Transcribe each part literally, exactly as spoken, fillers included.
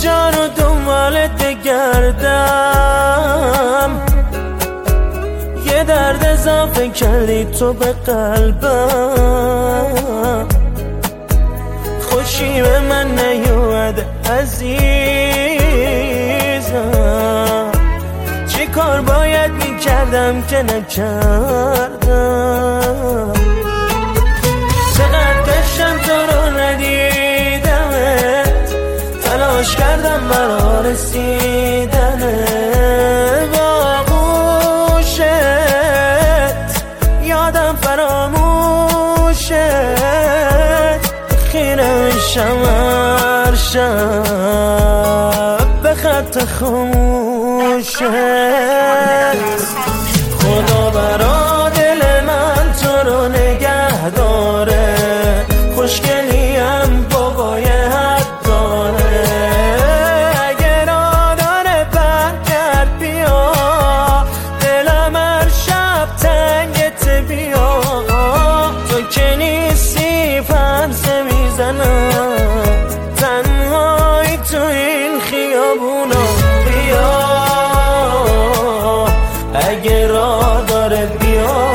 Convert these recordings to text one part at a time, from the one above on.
جانو دنبالت بگردم، یه درد اضافه کردی تو به قلبم. خوشی به من نیومده عزیزم، چی کار باید میکردم که نکردم. چقدر داشتم تو رو ندیدمت، تلاش کردم برا رسیدنه با گوشت، یادم فراموشت، خیره میشم هر شب به خط خاموشت. خدا برا دل من تو رو نگه داره، خوشگلیم بابای حد داره. اگر آداره برگرد بیا، دلم هر شب تنگت بیا. تو که نیستی فرسه میزنم، تنهایی تو این خیابونا. بیا اگه راه داره بیا.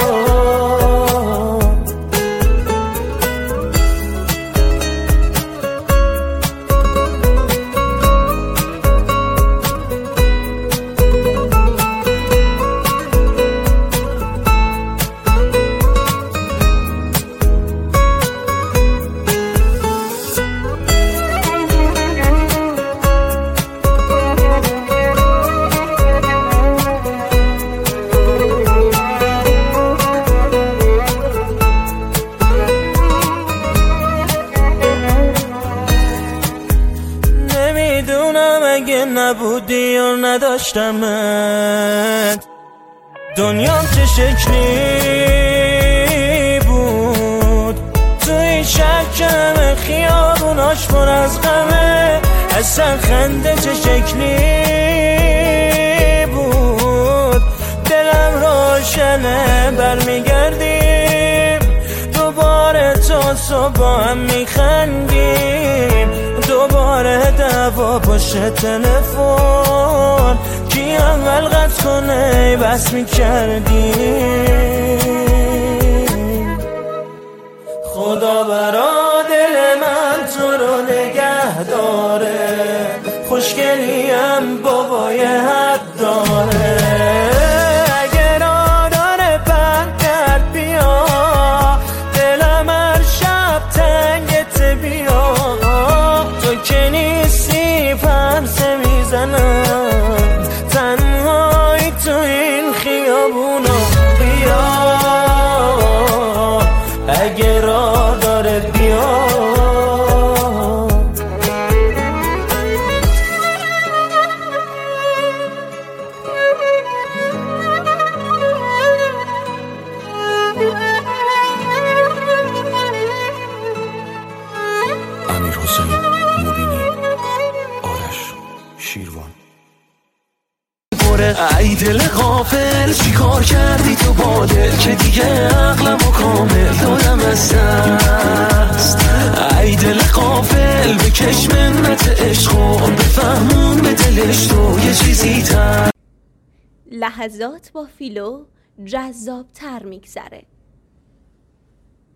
اگه نبودی و نداشتمت، دنیام چه شکلی بود. توی شکم خیابوناش پر از غمه، اصلا خنده چه شکلی بود. دلم روشنه برمیگردیم دوباره، تو صبح هم میخندیم دوباره. دعوا باشه تلفن، کی اول قطع کنه بس میکردیم. خدا برا دل من تو رو نگه داره، خوشگلیم بابای حد داره. اگر آداره برگرد بیا، دلم هر شب تنگت بیا. تو که نیستی فرسه میزنم، تنهایی تو این خیابونا. بیا اگه راه داره بیا. ای دل غافل چی کار کردی تو با دل که دیگه عقلم و کامل دادم از دست. ای دل غافل بکش منت عشق و بفهمون به دلش تو یه چیزی تر. لحظات با فیلو جذاب تر میگذره.